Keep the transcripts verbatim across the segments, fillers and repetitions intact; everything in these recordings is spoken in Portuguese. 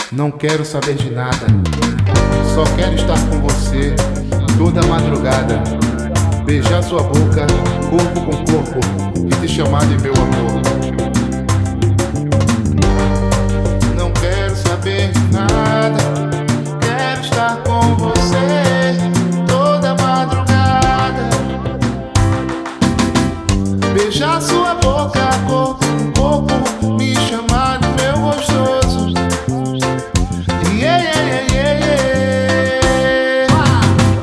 Não quero saber de nada, só quero estar com você toda madrugada, beijar sua boca, corpo com corpo, e te chamar de meu amor. Não quero saber de nada, quero estar com você toda madrugada, beijar sua boca, corpo com corpo, me chamar de meu gostoso. Yeah, yeah, yeah, yeah, yeah.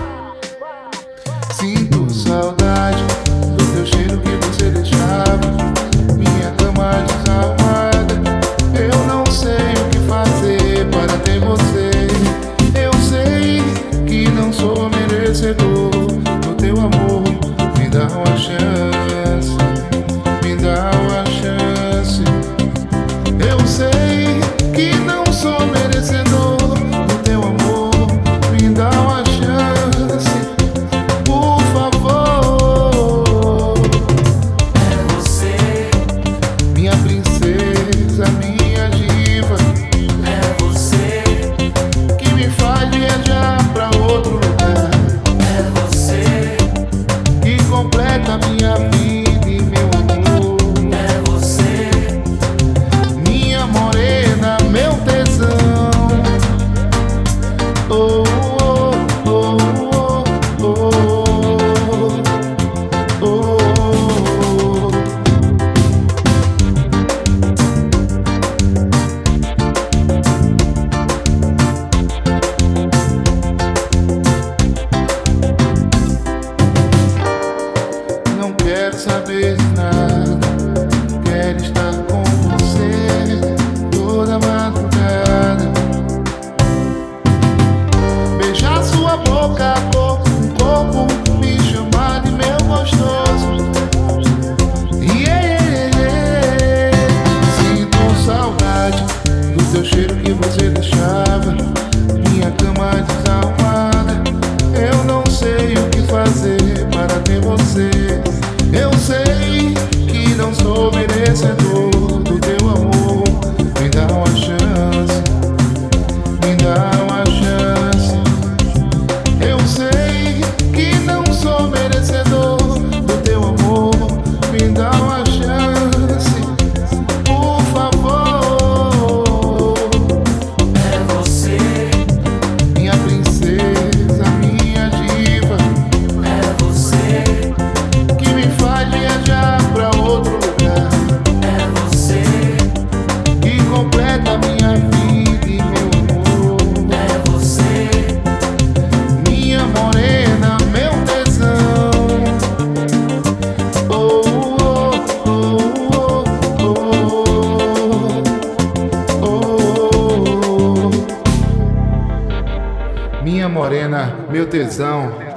Sinto saudade do teu cheiro que você deixava, minha cama desarrumada. Eu não sei o que fazer para ter você. Eu sei que não sou merecedor do teu amor. Me dá uma chance, me dá uma chance. Eu sei que não sou merecedor do teu amor. Me dá uma chance, por favor. É você, Minha princesa, minha diva, é você, que me faz viajar pra outro lugar, é você, que completa minha vida e meu amor. é você, Minha morena, meu tesão. Oh, oh, oh, oh, oh, oh, oh. Não quero saber de nada, quero estar com você toda madrugada, beijar sua boca, corpo com corpo, me chamar de meu gostoso. Yeah, yeah, yeah. Sinto saudade do teu cheiro que você deixava, minha cama desarrumada. Eu não sei o que fazer para ter você. Eu sei que não sou merecedor do teu amor. Me dá uma chance, me dá uma chance. Eu sei que não sou merecedor do teu amor. Me dá uma chance, por favor. é você, Minha princesa, minha diva, é você, que me faz viajar pra outro lugar, é você, que completa minha vida e meu amor. é você, Minha morena, meu tesão. Oh, oh, oh, oh, oh, oh. Minha morena, meu tesão.